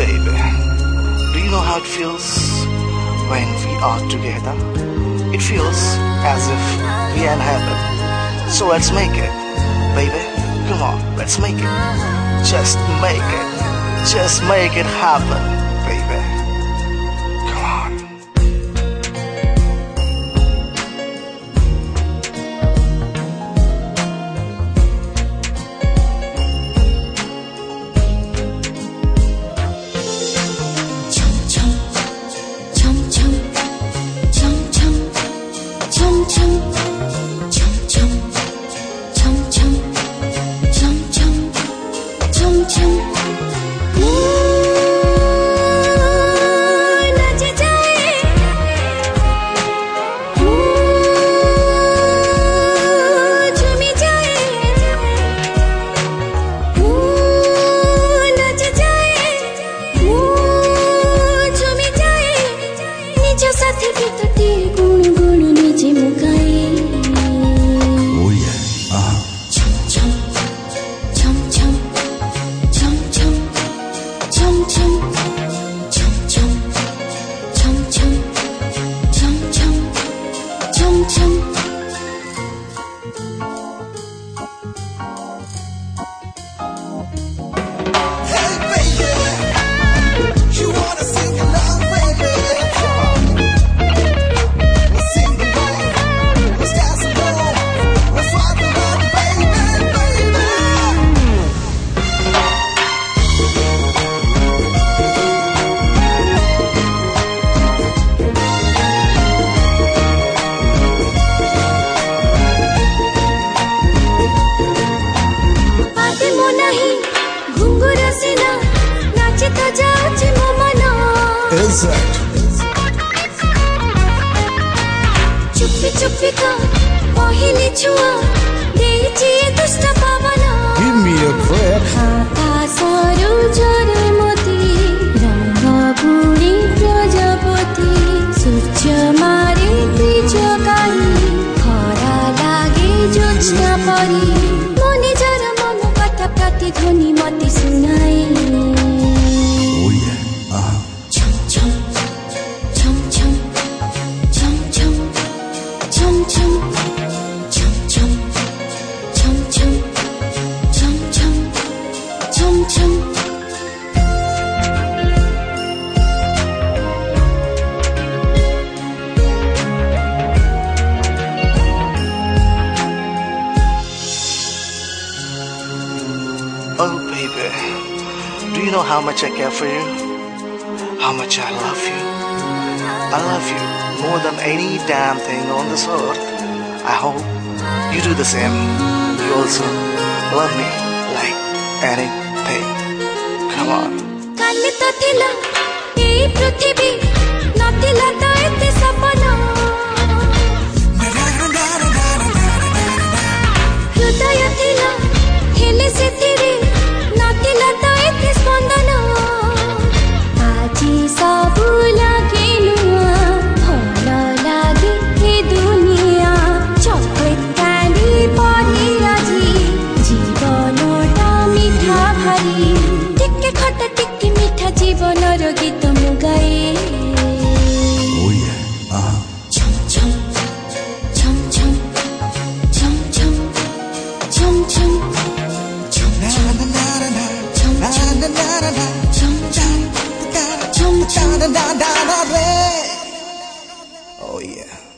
baby, do you know how it feels when we are together? It feels as if we are in heaven. So let's make it, baby. Come on, let's make it. Just make it. Just make it happen, baby. Come on. चुप्पी चुप्पी का पहली छुआ देची दुष्ट पवन Give me a breath आकाशरू झरे मोती रंग बुणी प्रजापति सूर्य मारे त्रिजगाई खरा लागे ज्योत्स्ना परी मने जरा मन कथा प्रतिध्वनि मती सुनाए Oh baby, do you know how much I care for you? How much I love you? I love you more than any damn thing on this earth. I hope you do the same. You also love me like anything. Come on. काले तो थिला ये पृथ्वी नथिला तो एते सपना हृदय थिला हेले से तेरे नथिला तो एते स्पंदन आजी सब लागे नुआ भल लागे हे दुनिया चॉकलेट कैंडी परी आजी जीवनटा मिठा भारी टिके खटा टिके मिठा जीवनर गीत मु गाए Oh yeah.